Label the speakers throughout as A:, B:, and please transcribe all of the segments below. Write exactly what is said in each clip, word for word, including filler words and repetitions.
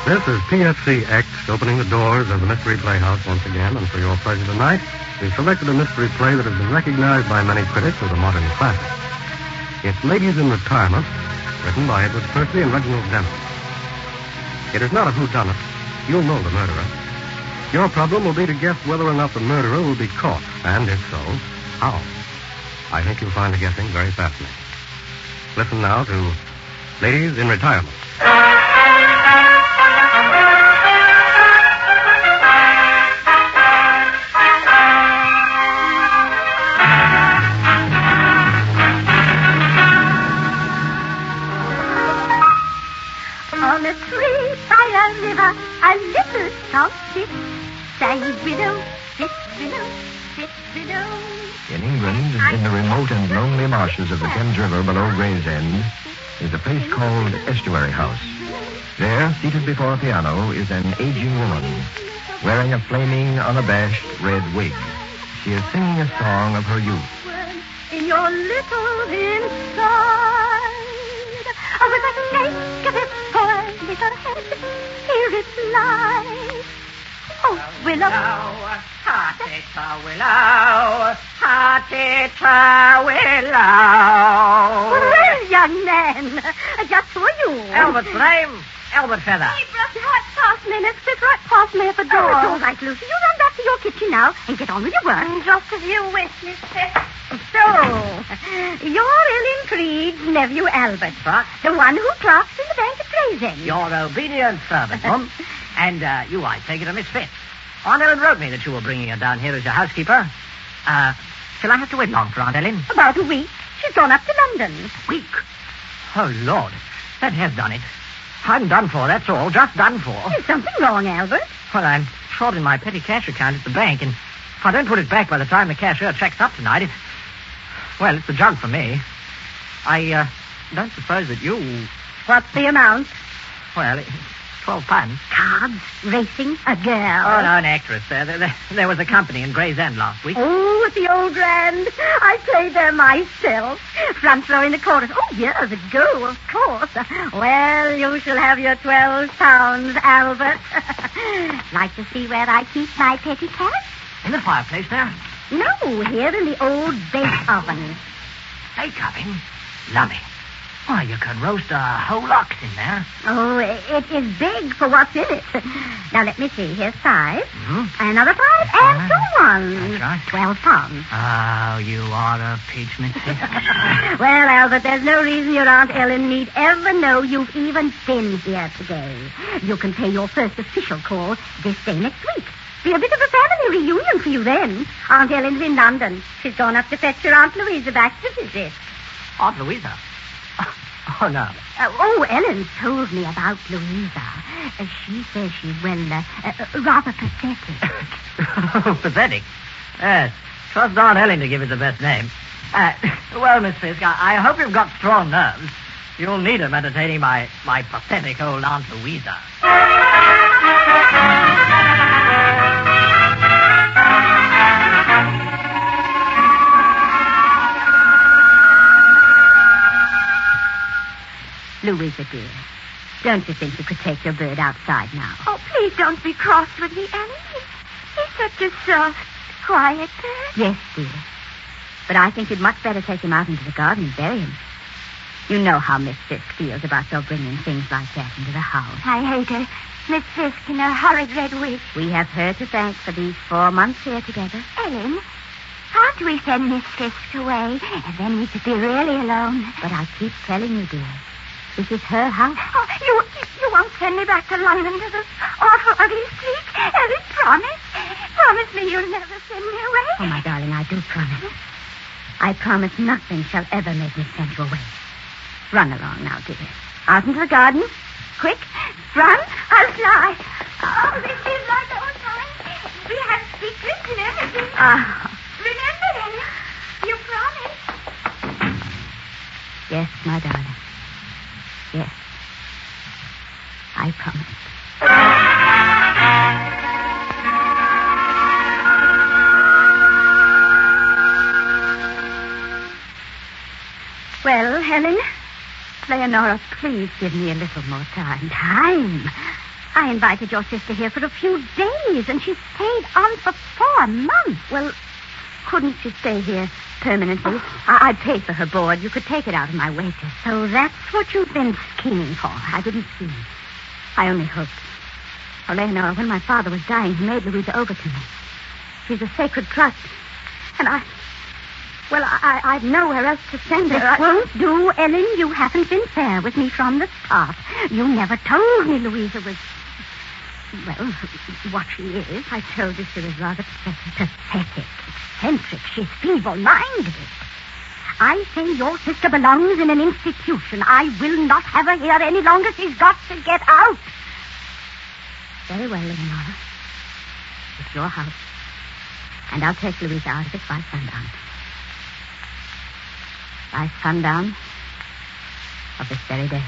A: This is P F C X opening the doors of the Mystery Playhouse once again, and for your pleasure tonight, we've selected a mystery play that has been recognized by many critics as a modern classic. It's Ladies in Retirement, written by Edward Percy and Reginald Dennis. It is not a whodunit. You'll know the murderer. Your problem will be to guess whether or not the murderer will be caught, and if so, how. I think you'll find the guessing very fascinating. Listen now to Ladies in Retirement.
B: On a tree by a river, a little salt fish sang widow, fish widow, fish widow.
C: In England, in the remote and lonely marshes of the Thames River below Gravesend, is a place called Estuary House. There, seated before a piano, is an aging woman, wearing a flaming, unabashed red wig. She is singing a song of her youth.
B: In your little inside, with a shake of its poor little head, he replied, "Oh, Willow,
D: ha-ta-ta, Willow, ha-ta-ta, Willow."
B: Well, young man, just for you.
D: Albert Flame, Albert Feather.
B: He brushed right past me, let's sit right past me at the door. Oh, it's all right, Lucy. You run back to your kitchen now and get on with your work. Just as you wish, mistress. So, you're Ellen Creed's nephew, Albert.
D: What?
B: The one who clerks in the bank at Gravesend.
D: Your obedient servant, Mum. And uh, you, I take it, are Miss Fitz. Aunt Ellen wrote me that you were bringing her down here as your housekeeper. Uh, shall I have to wait long for Aunt Ellen?
B: About a week. She's gone up to London.
D: Week? Oh, Lord. That has done it. I'm done for, that's all. Just done for.
B: Is something wrong, Albert?
D: Well, I'm short in my petty cash account at the bank, and if I don't put it back by the time the cashier checks up tonight, it's... Well, it's a jug for me. I, uh, don't suppose that you...
B: What's the amount?
D: Well, it's twelve pounds.
B: Cards, racing, a girl.
D: Oh, no, an actress. Uh, there, there, there was a company in Gravesend last week.
B: Oh, at the Old Grand. I played there myself. Front row in the chorus. Oh, years ago, of course. Well, you shall have your twelve pounds, Albert. Like to see where I keep my petty cash?
D: In the fireplace there?
B: No, here in the old bake oven.
D: Bake oven? Lummy. Why, you could roast a whole ox in there.
B: Oh, it is big for what's in it. Now, let me see. Here's five.
D: Mm-hmm.
B: Another five, and
D: Right.
B: so on.
D: That's right.
B: Twelve pounds.
D: Oh, you are a peach, Mitzi.
B: Well, Albert, there's no reason your Aunt Ellen need ever know you've even been here today. You can pay your first official call this day next week. Be a bit of a family reunion for you then. Aunt Ellen's in London. She's gone up to fetch your Aunt Louisa back to visit.
D: Aunt Louisa? Oh, no.
B: Uh, oh, Ellen told me about Louisa. Uh, she says she's, well, uh, uh, rather pathetic.
D: Pathetic? Yes. Trust Aunt Ellen to give it the best name. Uh, well, Miss Fisk, I, I hope you've got strong nerves. You'll need them entertaining my, my pathetic old Aunt Louisa.
B: Louisa, dear, don't you think you could take your bird outside now?
E: Oh, please don't be cross with me, Ellen. He's such a soft, quiet bird.
B: Yes, dear. But I think you'd much better take him out into the garden and bury him. You know how Miss Fisk feels about your bringing things like that into the house.
E: I hate her. Miss Fisk in her horrid red wig.
B: We have her to thank for these four months here together.
E: Ellen, can't we send Miss Fisk away? And then we could be really alone.
B: But I keep telling you, dear, this is her house.
E: Oh, you you won't send me back to London to this awful, ugly street? Ellen, promise. Promise me you'll never send me away.
B: Oh, my darling, I do promise. I promise nothing shall ever make me send you away. Run along now, dear. Out into the garden. Quick, run.
E: I'll fly. Oh, this is like old times. We have secrets and everything.
B: Ah.
E: Remember, Ellen, you promised.
B: Yes, my darling. Yes. I promise. Well, Helen, Leonora, please give me a little more time.
E: Time?
B: I invited your sister here for a few days, and she stayed on for four months. Well, couldn't she stay here permanently? I- I'd pay for her board. You could take it out of my wages. So that's what you've been scheming for. I didn't scheme. I only hoped. Oh, Leonora, when my father was dying, he made Louisa over to me. She's a sacred trust. And I... Well, I, I've nowhere else to send her. It won't do, Ellen. You haven't been fair with me from the start. You never told me Louisa was... Well, what she is. I told you she was rather pathetic. Pathetic. Eccentric. She's feeble-minded. I say your sister belongs in an institution. I will not have her here any longer. She's got to get out. Very well, Leonora. It's your house. And I'll take Louisa out of it by sundown. By sundown of this very day.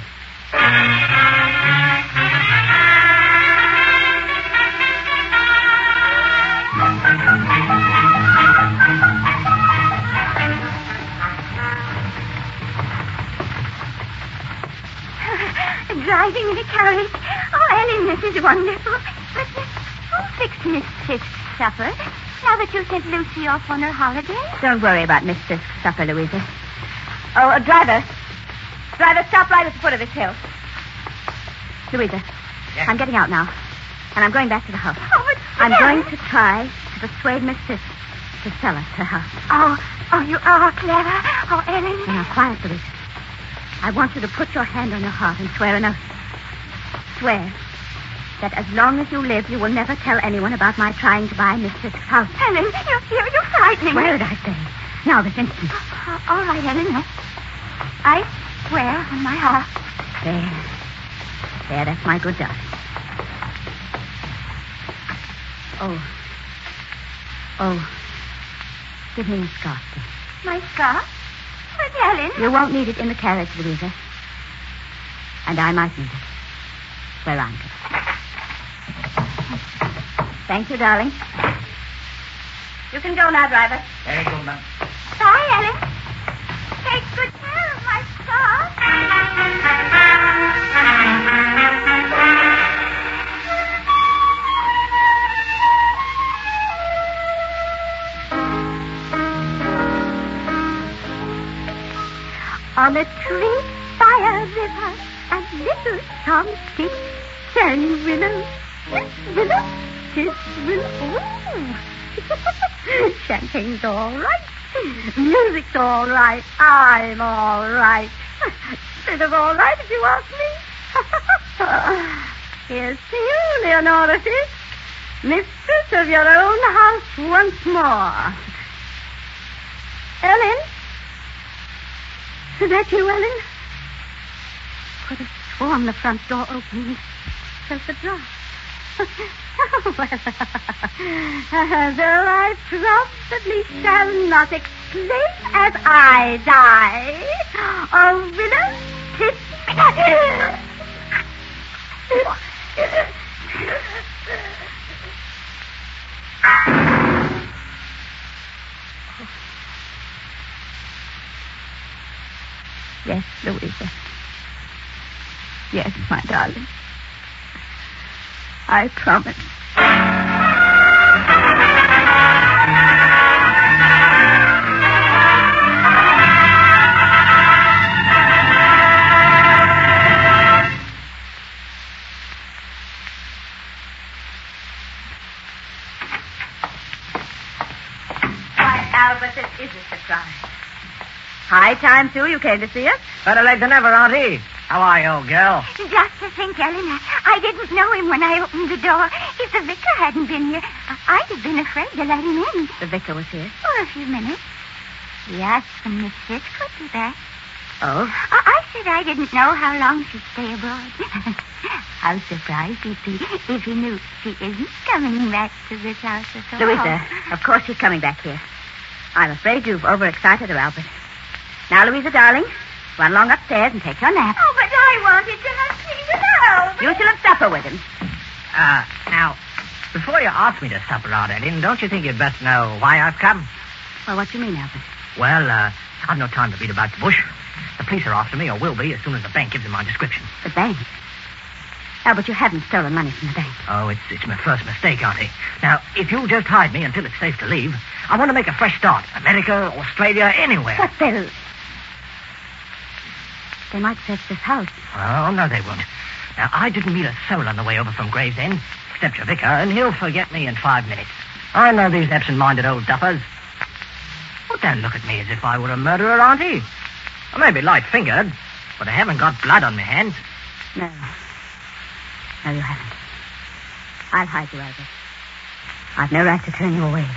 E: Driving in a carriage. Oh, Ellen, this is wonderful. But who'll fix Miss Fisk's supper now that you sent Lucy off on her holiday?
B: Don't worry about Miss Fisk's supper, Louisa. Oh, uh, driver. Driver, stop right at the foot of this hill. Louisa,
D: Yes.
B: I'm getting out now. And I'm going back to the house.
E: Oh, but
B: I'm
E: Ellen.
B: going to try to persuade Miss Fisk to sell us her house.
E: Oh, oh, you are clever. Oh, Ellen.
B: Now, quiet, Louisa. I want you to put your hand on your heart and swear an oath. Swear that as long as you live, you will never tell anyone about my trying to buy Miss Fisk's house.
E: Ellen, you're, you're, you're frightening me.
B: Swear it, I say. Now, this instant.
E: Oh, all right, Ellen. I swear on my heart.
B: There. There, that's my good darling. Oh. Oh. Give me a scarf, please.
E: My scarf? But, Ellen.
B: You won't need it in the carriage, Louisa. And I might need it. Where I'm going. Thank you, darling. You can go now, driver.
D: Very good, ma'am.
E: Bye, Ellen. Take good care of my scarf.
B: On a tree by a river, a little Tom sits, saying willow, tis willow, tis willow. Ooh. Champagne's all right. Music's all right. I'm all right. Bit of all right, if you ask me. Here's to you, Leonora Fisk, mistress of your own house once more. Ellen? Is that you, Ellen? Could have sworn the front door opened. Felt the drop. Well, though I probably shall not exclaim as I die. Oh, willow, tis... Yes, Louisa. Yes, my darling. I promise. Why, Albert, this is a surprise. High time, too. You came to see us.
D: Better late than ever, Auntie. How are you, old girl?
E: Just to think, Ellen, I didn't know him when I opened the door. If the vicar hadn't been here, I'd have been afraid to let him in.
B: The vicar was here.
E: For a few minutes. He asked when Miss Fisk would be back.
B: Oh?
E: I, I said I didn't know how long she'd stay abroad. How surprised he'd be if he knew she isn't coming back to this house at all.
B: Louisa, of course she's coming back here. I'm afraid you've overexcited her, Albert. Now, Louisa, darling, run along upstairs and take your nap.
E: Oh, but I wanted to have tea with Albert.
B: You shall have supper with him.
D: Uh, now, before you ask me to supper, Aunt Ellen, don't you think you'd best know why I've come?
B: Well, what do you mean, Albert?
D: Well, uh, I've no time to beat about the bush. The police are after me, or will be, as soon as the bank gives them my description.
B: The bank. Albert, you haven't stolen money from the bank.
D: Oh, it's it's my first mistake, Auntie. Now, if you'll just hide me until it's safe to leave, I want to make a fresh start. America, Australia, anywhere.
B: But they'll... They might search this house.
D: Oh, no, they won't. Now, I didn't meet a soul on the way over from Gravesend, except your vicar, and he'll forget me in five minutes. I know these absent-minded old duffers. Well, don't look at me as if I were a murderer, Auntie. I may be light-fingered, but I haven't got blood on my hands.
B: No. No, you haven't. I'll hide you, Albert. I've no right to turn you away.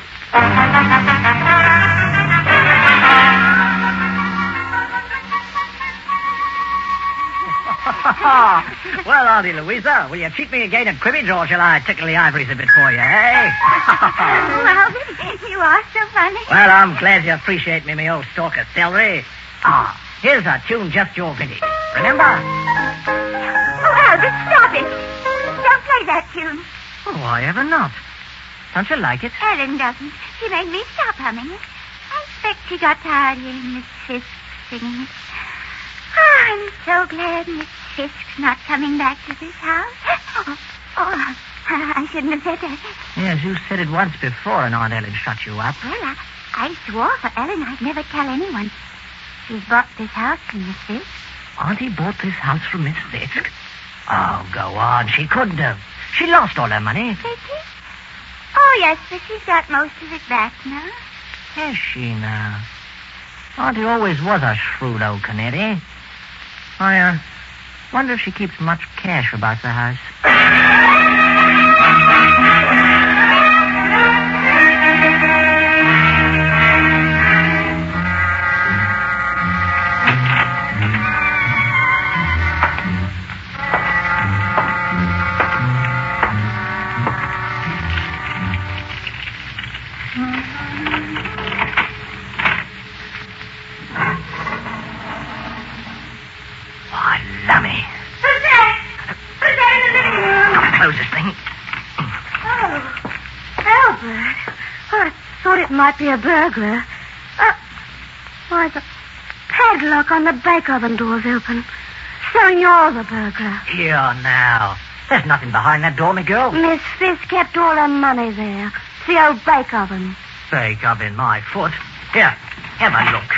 D: Well, Auntie Louisa, will you cheat me again at cribbage, or shall I tickle the ivories a bit for you, eh?
E: Well, you are so funny.
D: Well, I'm glad you appreciate me, my old stalk of celery. Ah, here's a tune just your vintage. Remember?
E: Oh, Albert, stop it. Don't play that tune.
D: Oh, why ever not? Don't you like it?
E: Ellen doesn't. She made me stop humming it. I expect she got tired of hearing Miss Fisk singing it. Oh, I'm so glad Miss Fisk's not coming back to this house. Oh, oh, I shouldn't have said that.
D: Yes, you said it once before, and Aunt Ellen shut you up.
E: Well, I, I swore for Ellen I'd never tell anyone. She's bought this house from Miss Fisk.
D: Auntie bought this house from Miss Fisk? Oh, go on. She couldn't have. She lost all her money.
E: Did she? Oh, yes, but she's got most of it back now.
D: Has she now? Auntie always was a shrewd old canary. I, uh, wonder if she keeps much cash about the house.
B: Might be a burglar. Uh, why, the padlock on the bake oven door's open. So you're the burglar.
D: Here now. There's nothing behind that door, my girl.
B: Miss Fisk kept all her money there. It's the old bake oven.
D: Bake oven, my foot. Here, have a look.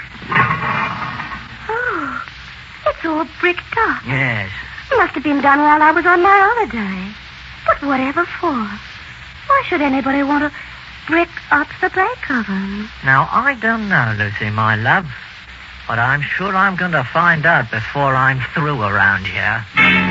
B: Oh, it's all bricked up.
D: Yes.
B: It must have been done while I was on my holiday. But whatever for? Why should anybody want to brick up the bake oven?
D: Now, I don't know, Lucy, my love. But I'm sure I'm going to find out before I'm through around here.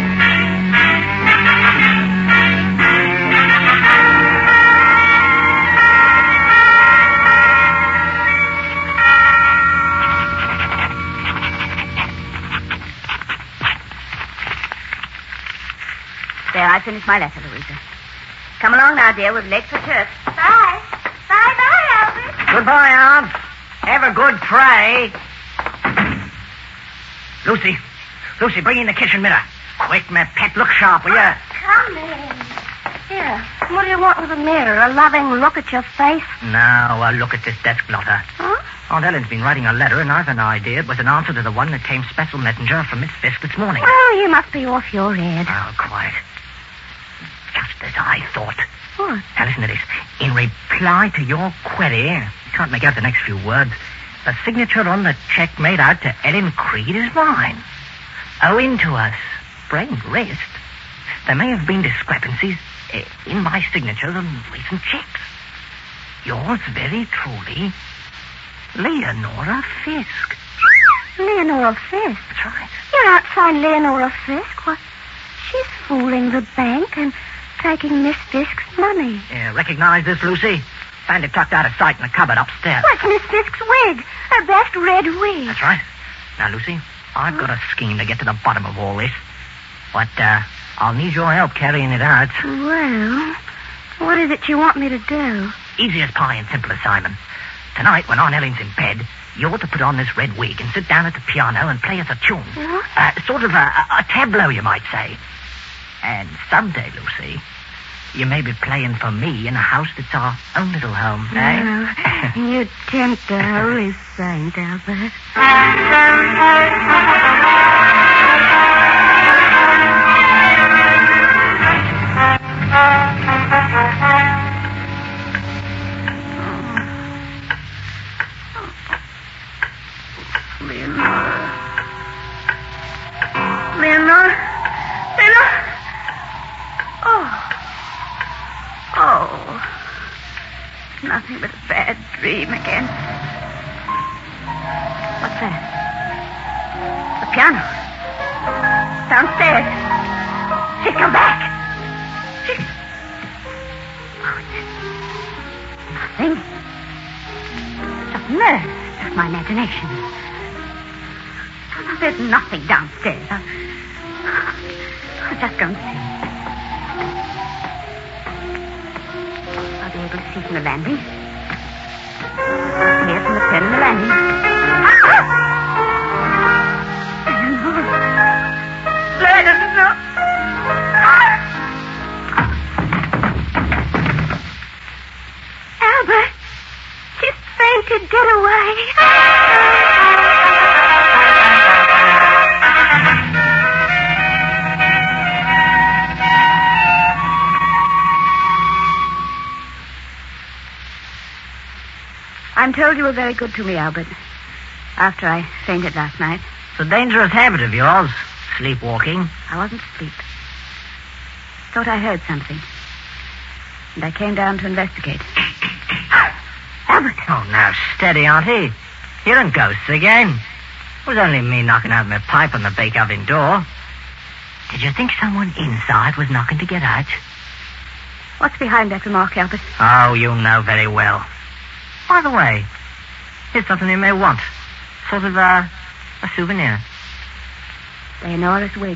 B: There, I've finished my letter, Louisa. Come along now, dear. We're late for church.
E: Bye. Bye-bye, Albert.
D: Goodbye, Aunt. Have a good pray. Lucy. Lucy, bring in the kitchen mirror. Quick, my pet. Look sharp, will you?
E: Come in.
B: Here. What do you want with a mirror? A loving look at your face?
D: Now, a look at this desk blotter.
B: Huh?
D: Aunt Ellen's been writing a letter, and I've an idea it was an answer to the one that came special messenger from Miss Fisk this morning.
B: Well, you must be off your head.
D: Oh, quiet. Just as I thought.
B: What?
D: Now, listen to this. In reply to your query, you can't make out the next few words, the signature on the check made out to Ellen Creed is mine. Owing to a sprained wrist, there may have been discrepancies uh, in my signatures on recent checks. Yours very truly, Leonora Fisk.
B: Leonora Fisk?
D: That's right.
B: You don't find Leonora Fisk? What? She's fooling the bank and taking Miss Fisk's money.
D: Yeah, recognize this, Lucy? Found it tucked out of sight in the cupboard upstairs.
B: What's Miss Fisk's wig? Her best red wig.
D: That's right. Now, Lucy, I've got a scheme to get to the bottom of all this. But, uh, I'll need your help carrying it out.
B: Well, what is it you want me to do?
D: Easy as pie and simple as Simon. Tonight, when Aunt Ellen's in bed, you ought to put on this red wig and sit down at the piano and play us a tune.
B: What?
D: Uh, sort of a, a tableau, you might say. And someday, Lucy, you may be playing for me in a house that's our own little home, eh?
B: Well, you tempt the Holy Saint, Albert. nothing but a bad dream again. What's that? The piano. Downstairs. She's come back. She's... Oh, it's nothing. Just nerves. Just my imagination. There's nothing downstairs. I'll, I'll just go and see. I'll be able to see from the landing. Hear from the pen in the landing. Blair doesn't know.
E: Albert, she's fainted dead away.
B: I'm told you were very good to me, Albert, after I fainted last night.
D: It's a dangerous habit of yours, sleepwalking.
B: I wasn't asleep. Thought I heard something. And I came down to investigate. Albert!
D: Oh, now, steady, Auntie. Hearing ghosts again. It was only me knocking out my pipe on the bake oven door. Did you think someone inside was knocking to get out?
B: What's behind that remark, Albert?
D: Oh, you know very well. By the way, here's something you may want. Sort of uh, a souvenir.
B: Leonora's wig.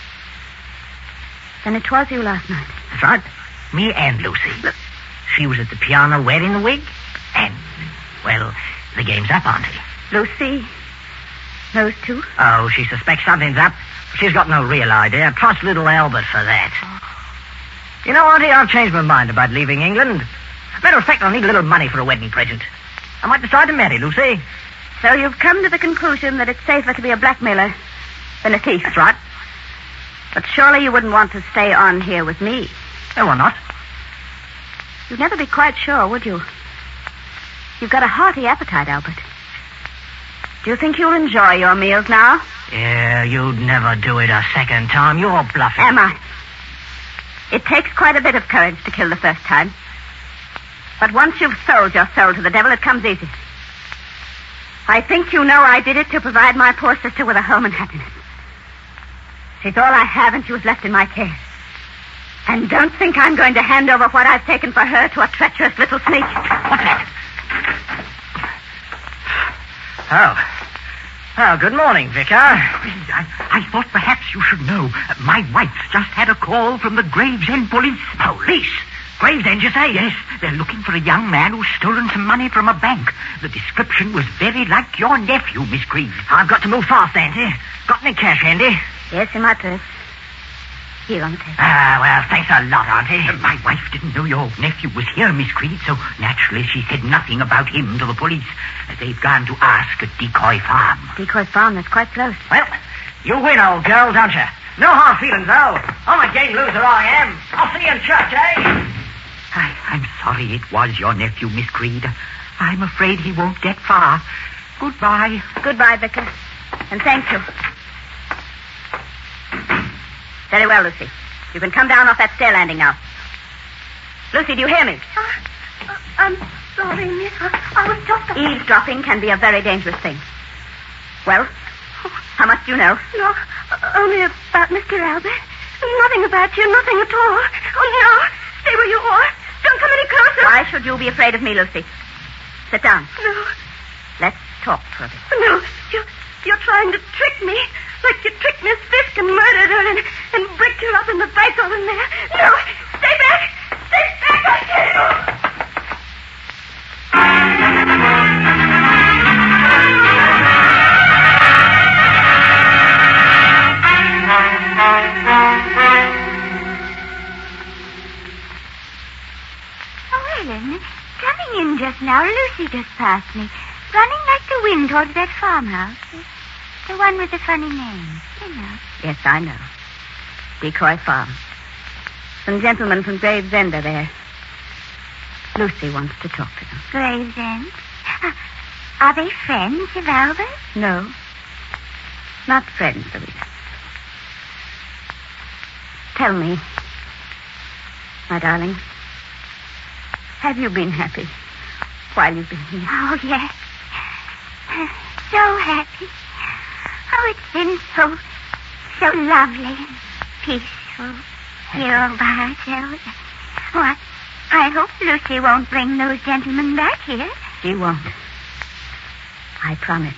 B: Then it was you last night.
D: That's right. Me and Lucy. Look. She was at the piano wearing the wig. And, well, the game's up, Auntie.
B: Lucy knows too?
D: Oh, she suspects something's up. She's got no real idea. Trust little Albert for that. Oh. You know, Auntie, I've changed my mind about leaving England. Matter of fact, I'll need a little money for a wedding present. I might decide to marry Lucy.
B: So you've come to the conclusion that it's safer to be a blackmailer than a thief.
D: That's right.
B: But surely you wouldn't want to stay on here with me.
D: No, why not?
B: You'd never be quite sure, would you? You've got a hearty appetite, Albert. Do you think you'll enjoy your meals now?
D: Yeah, you'd never do it a second time. You're bluffing.
B: Am I? It takes quite a bit of courage to kill the first time. But once you've sold your soul to the devil, it comes easy. I think you know I did it to provide my poor sister with a home and happiness. She's all I have, and she was left in my care. And don't think I'm going to hand over what I've taken for her to a treacherous little sneak.
D: What's that? Oh. Oh, good morning, Vicar.
F: I, I thought perhaps you should know. My wife's just had a call from the Gravesend police.
D: Police? Gravesend, you say?
F: Yes, they're looking for a young man who's stolen some money from a bank. The description was very like your nephew, Miss Green.
D: I've got to move fast, Auntie. Got any cash handy?
B: Yes, in my purse. Here on the table.
D: Ah, well, thanks a lot, Auntie.
F: Uh, my wife didn't know your nephew was here, Miss Creed, so naturally she said nothing about him to the police. Uh, they've gone to ask at Decoy Farm.
B: Decoy Farm, that's quite close.
D: Well, you win, old girl, don't you? No hard feelings, though. I'm a game loser, I am. I'll see you in church, eh?
F: I, I'm sorry it was your nephew, Miss Creed. I'm afraid he won't get far. Goodbye.
B: Goodbye, Vicar. And thank you. Very well, Lucy. You can come down off that stair landing now. Lucy, do you hear me?
E: Uh, uh, I'm sorry, miss. I, I was just... A...
B: Eavesdropping can be a very dangerous thing. Well, how much do you know?
E: No, uh, only about Mister Albert. Nothing about you, nothing at all. Oh, no. Stay where you are. Don't come any closer.
B: Why should you be afraid of me, Lucy? Sit down.
E: No.
B: Let's talk for a bit.
E: No, you, you're trying to trick me. Like you tricked Miss Fisk and murdered her and, and bricked her up in the bicycle in there. No, stay back. Stay back, I tell you. Oh, Ellen, coming in just now, Lucy just passed me, running like the wind towards that farmhouse. The one with the funny name, you know.
B: Yes, I know. Decoy Farm. Some gentlemen from Gravesend are there. Lucy wants to talk to them.
E: Gravesend? Uh, are they friends of Albert?
B: No. Not friends, Louisa. Tell me, my darling, have you been happy while you've been here.
E: Oh, yes. So happy. Oh, it's been so, so lovely and peaceful here all by ourselves. Oh, I, I hope Lucy won't bring those gentlemen back here.
B: She won't. I promise.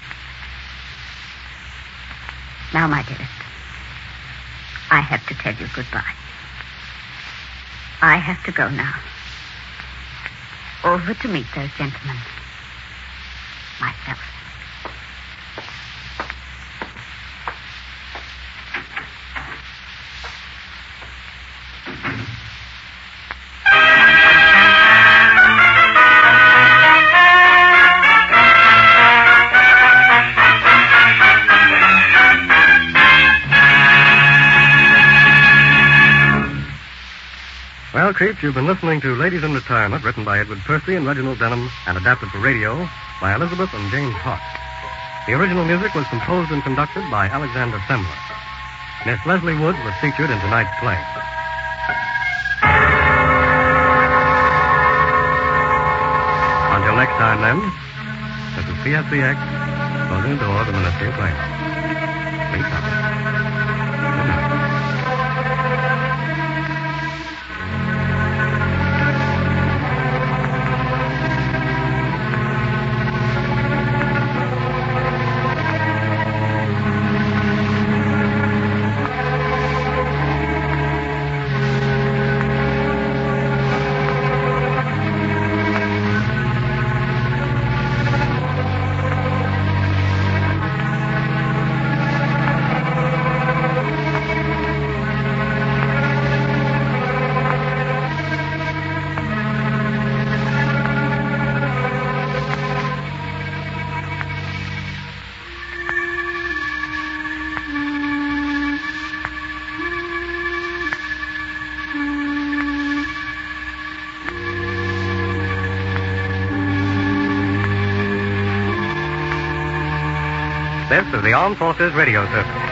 B: Now, my dearest, I have to tell you goodbye. I have to go now. Over to meet those gentlemen. Myself.
A: Well, Creeps, you've been listening to Ladies in Retirement, written by Edward Percy and Reginald Denham, and adapted for radio by Elizabeth and James Hart. The original music was composed and conducted by Alexander Semmler. Miss Leslie Woods was featured in tonight's play. Until next time, then, this is P S C X, closing the door of the Ministry of Play. Please stop it. Good night. This is the Armed Forces Radio Service.